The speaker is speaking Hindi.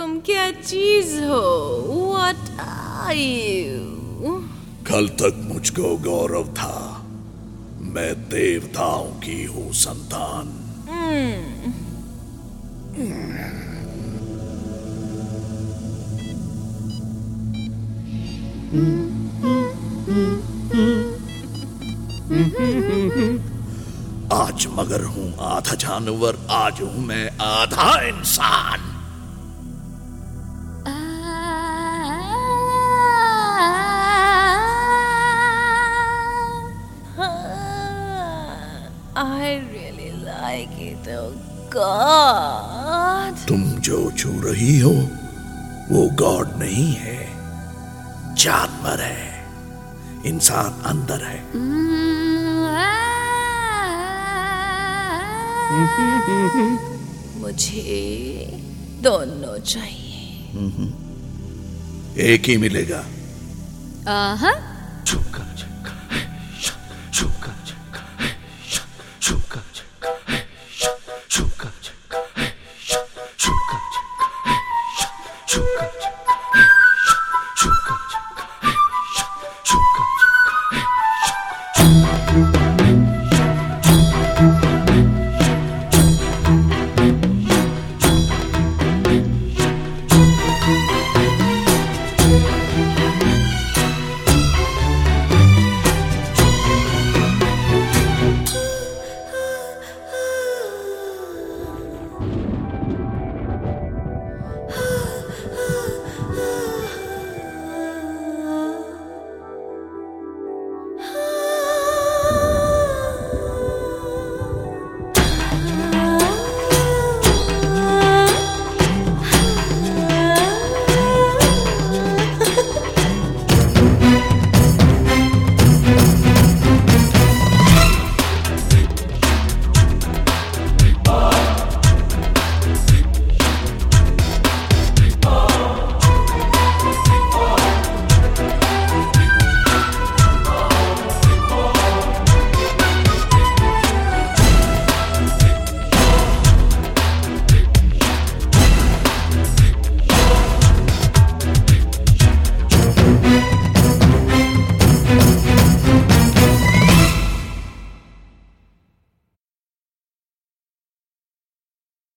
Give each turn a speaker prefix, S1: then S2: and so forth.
S1: तुम क्या चीज हो? What are you?
S2: कल तक मुझको गौरव था मैं देवताओं की हूँ संतान। आज मगर हूँ आधा जानवर, आज हूँ मैं आधा इंसान।
S1: I really like it, oh God.
S2: तुम जो छू रही हो वो गॉड नहीं है, जानवर है, इंसान अंदर है।
S1: मुझे दोनों चाहिए।
S2: एक ही मिलेगा।
S1: आहा।
S2: चुप कर।